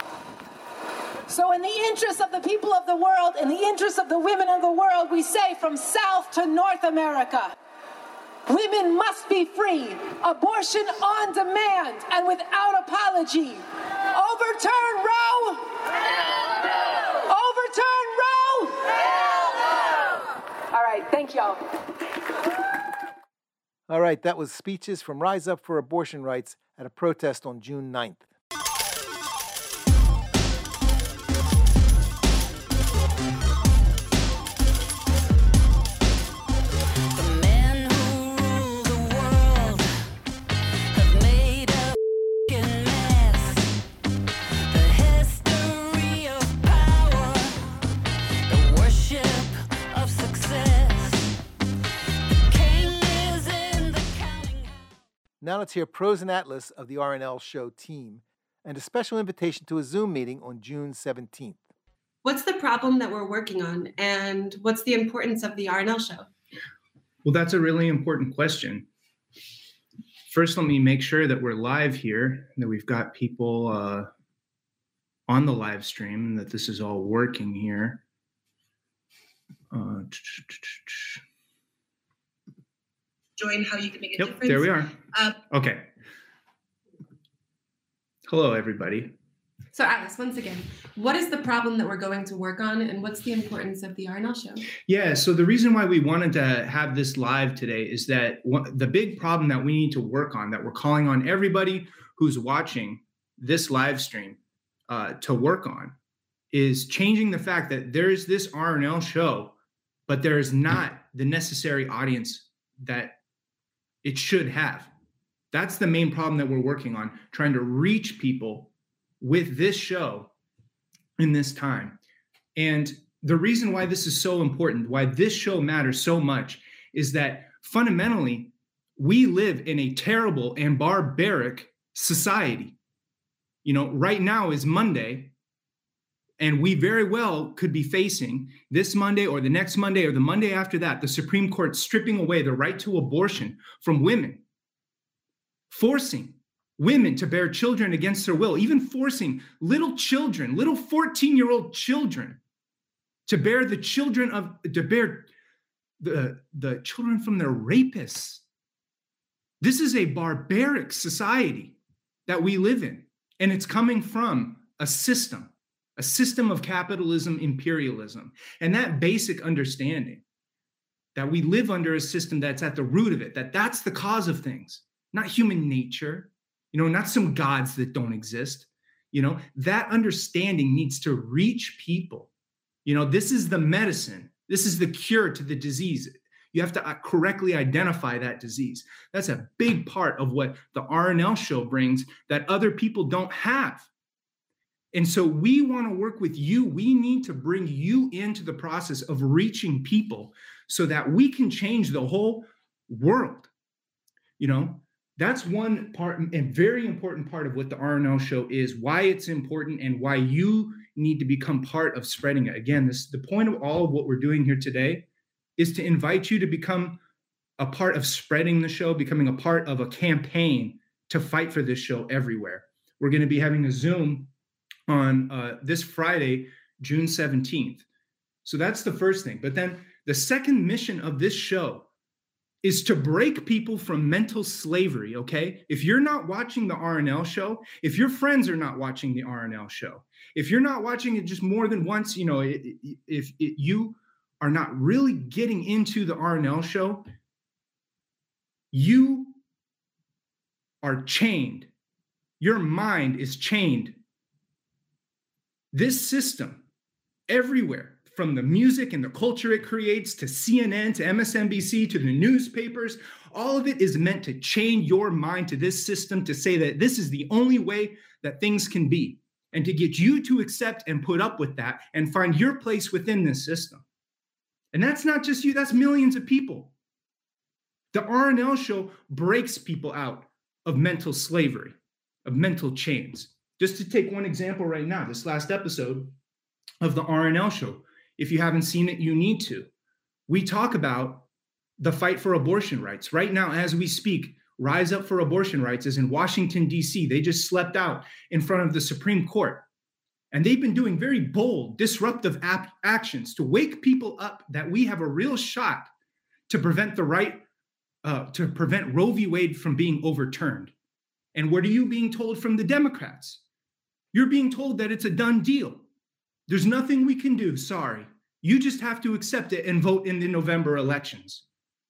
So in the interest of the people of the world, in the interest of the women of the world, we say from South to North America, women must be free. Abortion on demand and without apology. Overturn Roe! Overturn Roe! All right, thank y'all. All right, that was speeches from Rise Up for Abortion Rights at a protest on June 9th. Now let's hear Pros and Atlas of the RNL show team and a special invitation to a Zoom meeting on June 17th. What's the problem that we're working on, and what's the importance of the RNL show? Well, that's a really important question. First, let me make sure that we're live here, that we've got people on the live stream, and that this is all working here. Join how you can make a difference. There we are. Okay. Hello, everybody. So Alice, once again, what is the problem that we're going to work on, and what's the importance of the RNL show? Yeah, so the reason why we wanted to have this live today is that the big problem that we need to work on, that we're calling on everybody who's watching this live stream to work on, is changing the fact that there's this RNL show, but there is not the necessary audience that it should have. That's the main problem that we're working on, trying to reach people with this show in this time. And the reason why this is so important, why this show matters so much, is that fundamentally, we live in a terrible and barbaric society. You know, right now is Monday, and we very well could be facing this Monday or the next Monday or the Monday after that, the Supreme Court stripping away the right to abortion from women, forcing women to bear children against their will, even forcing little children, little 14-year-old children to bear the children the children from their rapists. This is a barbaric society that we live in, and it's coming from a system of capitalism, imperialism, and that basic understanding that we live under a system that's at the root of it, that's the cause of things, not human nature, you know, not some gods that don't exist. You know, that understanding needs to reach people. You know, this is the medicine. This is the cure to the disease. You have to correctly identify that disease. That's a big part of what the RNL show brings that other people don't have. And so we want to work with you. We need to bring you into the process of reaching people so that we can change the whole world. You know, that's one part and very important part of what the RNL show is, why it's important and why you need to become part of spreading it. Again, the point of all of what we're doing here today is to invite you to become a part of spreading the show, becoming a part of a campaign to fight for this show everywhere. We're going to be having a Zoom on this Friday, June 17th. So that's the first thing. But then the second mission of this show is to break people from mental slavery, okay? If you're not watching the RNL show, if your friends are not watching the RNL show, if you're not watching it just more than once, you know, if you are not really getting into the RNL show, you are chained. Your mind is chained. This system, everywhere, from the music and the culture it creates to CNN, to MSNBC, to the newspapers, all of it is meant to chain your mind to this system, to say that this is the only way that things can be, and to get you to accept and put up with that and find your place within this system. And that's not just you, that's millions of people. The RNL show breaks people out of mental slavery, of mental chains. Just to take one example right now, this last episode of the RNL show, if you haven't seen it, you need to. We talk about the fight for abortion rights. Right now, as we speak, Rise Up for Abortion Rights is in Washington, D.C. They just slept out in front of the Supreme Court. And they've been doing very bold, disruptive actions to wake people up that we have a real shot to prevent Roe v. Wade from being overturned. And what are you being told from the Democrats? You're being told that it's a done deal. There's nothing we can do, sorry. You just have to accept it and vote in the November elections.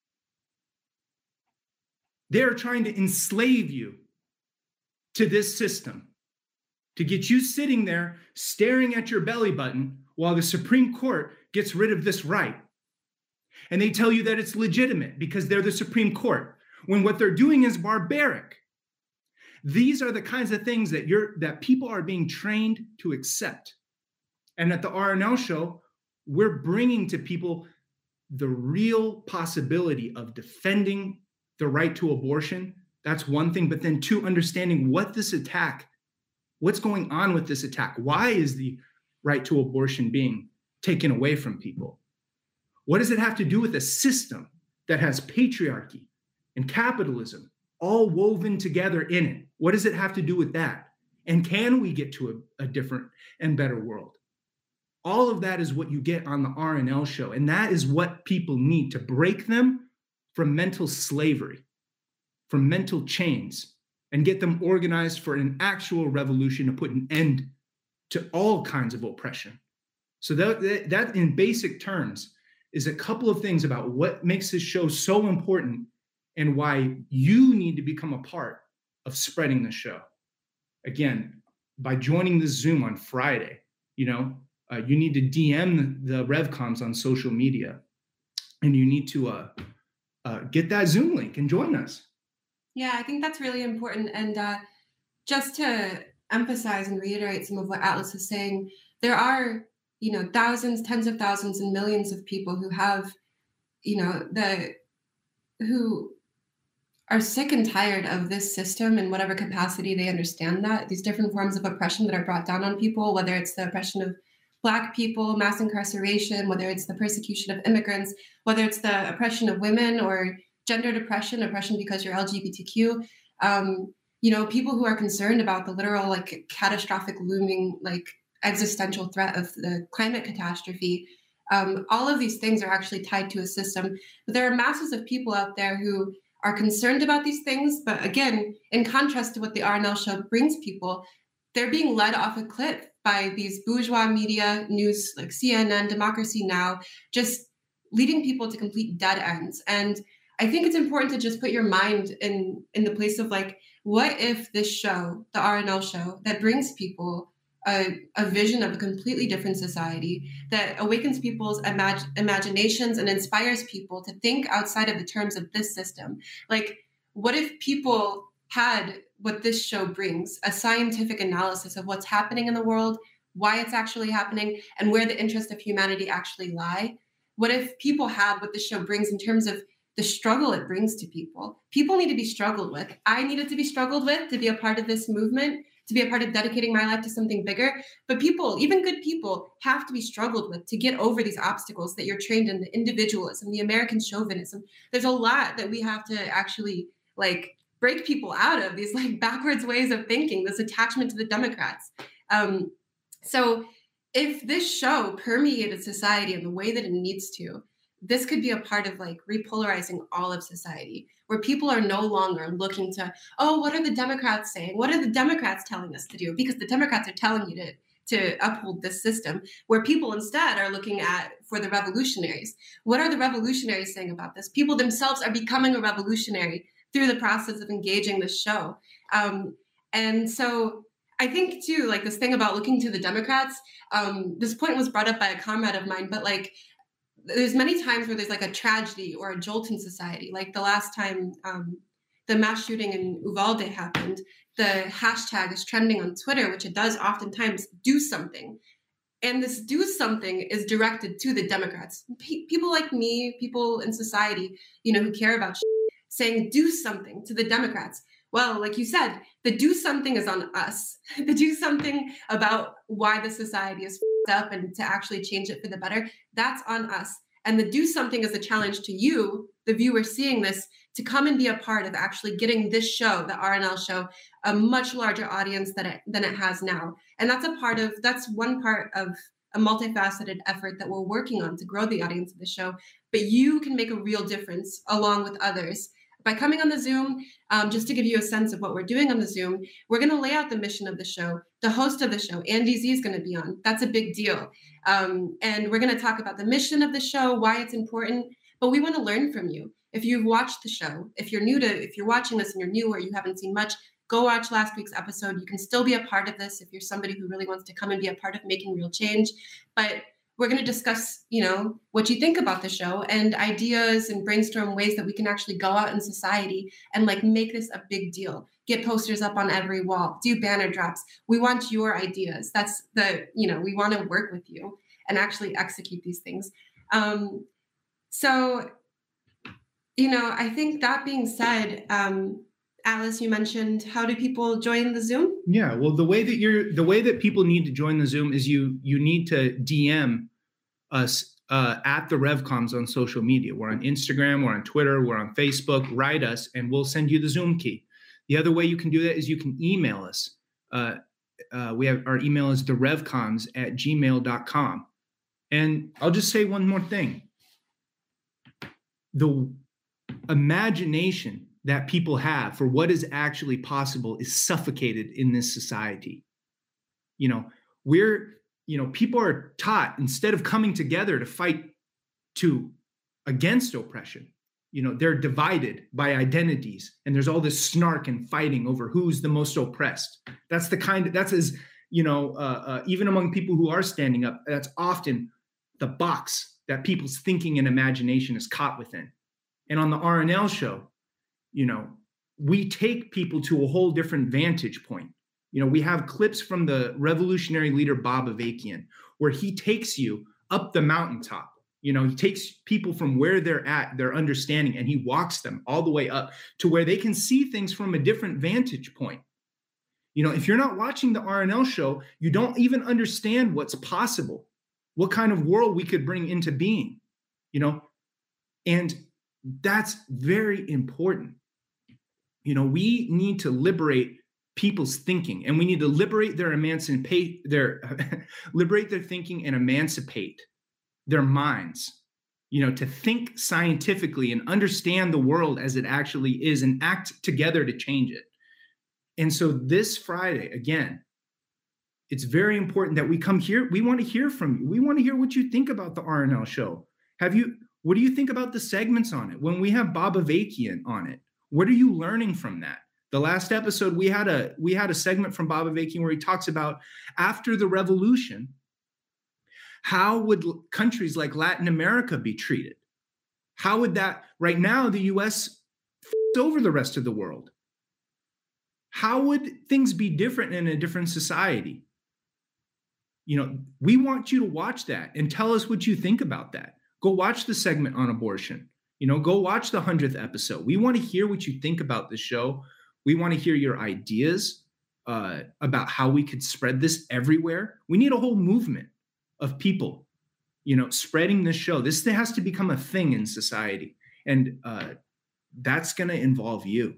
They're trying to enslave you to this system, to get you sitting there staring at your belly button while the Supreme Court gets rid of this right. And they tell you that it's legitimate because they're the Supreme Court, when what they're doing is barbaric. These are the kinds of things that people are being trained to accept. And at the RNL show, we're bringing to people the real possibility of defending the right to abortion. That's one thing. But then two, understanding what's going on with this attack. Why is the right to abortion being taken away from people? What does it have to do with a system that has patriarchy and capitalism all woven together in it? What does it have to do with that? And can we get to a different and better world? All of that is what you get on the RNL show. And that is what people need to break them from mental slavery, from mental chains, and get them organized for an actual revolution to put an end to all kinds of oppression. So that in basic terms is a couple of things about what makes this show so important and why you need to become a part of spreading the show. Again, by joining this Zoom on Friday, you need to DM the RevComs on social media and you need to get that Zoom link and join us. Yeah, I think that's really important. And just to emphasize and reiterate some of what Atlas is saying, there are, thousands, tens of thousands, and millions of people who have, who are sick and tired of this system in whatever capacity they understand that. These different forms of oppression that are brought down on people, whether it's the oppression of Black people, mass incarceration, whether it's the persecution of immigrants, whether it's the oppression of women or gendered oppression because you're LGBTQ, people who are concerned about the literal, catastrophic looming, existential threat of the climate catastrophe. All of these things are actually tied to a system. But there are masses of people out there who are concerned about these things. But again, in contrast to what the RNL show brings people, they're being led off a cliff by these bourgeois media news like CNN, Democracy Now!, just leading people to complete dead ends. And I think it's important to just put your mind in the place of what if this show, the RNL show, that brings people a vision of a completely different society, that awakens people's imaginations and inspires people to think outside of the terms of this system. What if people had what this show brings, a scientific analysis of what's happening in the world, why it's actually happening, and where the interests of humanity actually lie? What if people had what this show brings in terms of the struggle it brings to people? People need to be struggled with. I needed to be struggled with to be a part of this movement, to be a part of dedicating my life to something bigger. But people, even good people, have to be struggled with to get over these obstacles that you're trained in, the individualism, the American chauvinism. There's a lot that we have to actually break people out of, these backwards ways of thinking, this attachment to the Democrats. So if this show permeated society in the way that it needs to, this could be a part of repolarizing all of society, where people are no longer looking to, what are the Democrats saying? What are the Democrats telling us to do? Because the Democrats are telling you to uphold this system, where people instead are looking for the revolutionaries. What are the revolutionaries saying about this? People themselves are becoming a revolutionary through the process of engaging this show. And so I think too, this thing about looking to the Democrats, this point was brought up by a comrade of mine, but there's many times where there's a tragedy or a jolt in society. The last time the mass shooting in Uvalde happened, the hashtag is trending on Twitter, which it does oftentimes, do something. And this do something is directed to the Democrats. People like me, people in society, who care about saying do something to the Democrats. Well, like you said, the do something is on us. The do something about why the society is f***ed up and to actually change it for the better, that's on us. And the do something is a challenge to you, the viewer seeing this, to come and be a part of actually getting this show, the RNL show, a much larger audience than it has now. And that's one part of a multifaceted effort that we're working on to grow the audience of the show. But you can make a real difference along with others. By coming on the Zoom, just to give you a sense of what we're doing on the Zoom, we're going to lay out the mission of the show. The host of the show, Andy Z, is going to be on. That's a big deal. And we're going to talk about the mission of the show, why it's important. But we want to learn from you. If you've watched the show, if you're watching this and you're new or you haven't seen much, go watch last week's episode. You can still be a part of this if you're somebody who really wants to come and be a part of making real change. But we're going to discuss, what you think about the show and ideas and brainstorm ways that we can actually go out in society and make this a big deal. Get posters up on every wall, do banner drops. We want your ideas. That's we want to work with you and actually execute these things. So, I think that being said, Alice, you mentioned, how do people join the Zoom? Yeah, well, the way that people need to join the Zoom is you need to DM us at the RevComs on social media. We're on Instagram, we're on Twitter, we're on Facebook. Write us, and we'll send you the Zoom key. The other way you can do that is you can email us. We have our email is therevcoms@gmail.com. And I'll just say one more thing. The imagination that people have for what is actually possible is suffocated in this society. People are taught, instead of coming together to fight against oppression, they're divided by identities, and there's all this snark and fighting over who's the most oppressed. Even among people who are standing up, that's often the box that people's thinking and imagination is caught within. And on the RNL show, you know, we take people to a whole different vantage point. You know, we have clips from the revolutionary leader, Bob Avakian, where he takes you up the mountaintop. You know, he takes people from where they're at, their understanding, and he walks them all the way up to where they can see things from a different vantage point. You know, if you're not watching the RNL show, you don't even understand what's possible, what kind of world we could bring into being, you know, and that's very important. You know, we need to liberate people's thinking, and we need to liberate their liberate their thinking and emancipate their minds, you know, to think scientifically and understand the world as it actually is and act together to change it. And so this Friday, again, it's very important that we come here. We want to hear from you. We want to hear what you think about the RNL show. What do you think about the segments on it? When we have Bob Avakian on it, what are you learning from that? The last episode, we had a segment from Bob Avakian where he talks about after the revolution, how would countries like Latin America be treated? How would that, right now, the US over the rest of the world? How would things be different in a different society? You know, we want you to watch that and tell us what you think about that. Go watch the segment on abortion. You know, go watch the 100th episode. We want to hear what you think about this show. We want to hear your ideas about how we could spread this everywhere. We need a whole movement of people, you know, spreading this show. This has to become a thing in society. And that's going to involve you.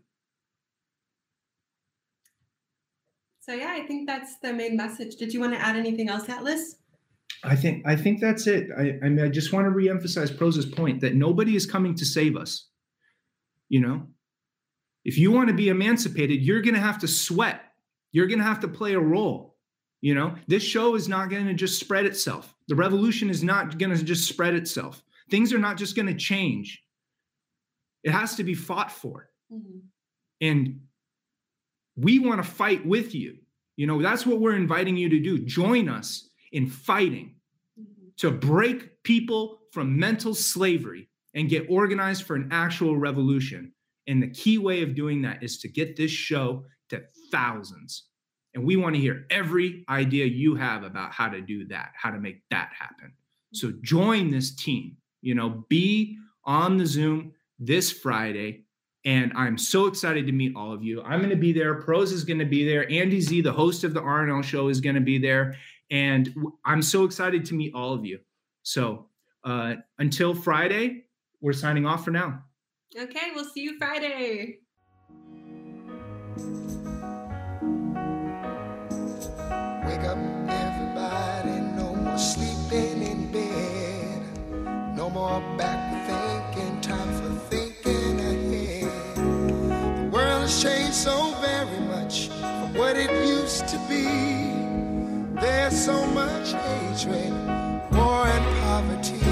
So, yeah, I think that's the main message. Did you want to add anything else, Atlas? I think that's it. I mean, I just want to reemphasize Proza's point that nobody is coming to save us. You know, if you want to be emancipated, you're going to have to sweat. You're going to have to play a role. You know, this show is not going to just spread itself. The revolution is not going to just spread itself. Things are not just going to change. It has to be fought for. Mm-hmm. And we want to fight with you. You know, that's what we're inviting you to do. Join us in fighting to break people from mental slavery and get organized for an actual revolution. And the key way of doing that is to get this show to thousands. And we want to hear every idea you have about how to do that, how to make that happen. So join this team, you know, be on the Zoom this Friday. And I'm so excited to meet all of you. I'm going to be there. Proza is going to be there. Andy Z, the host of the RNL show, is going to be there. And I'm so excited to meet all of you. So until Friday, we're signing off for now. Okay, we'll see you Friday. Wake up, everybody. No more sleeping in bed. No more back thinking. Time for thinking ahead. The world has changed so very much from what it used to be. There's so much hatred, war and poverty.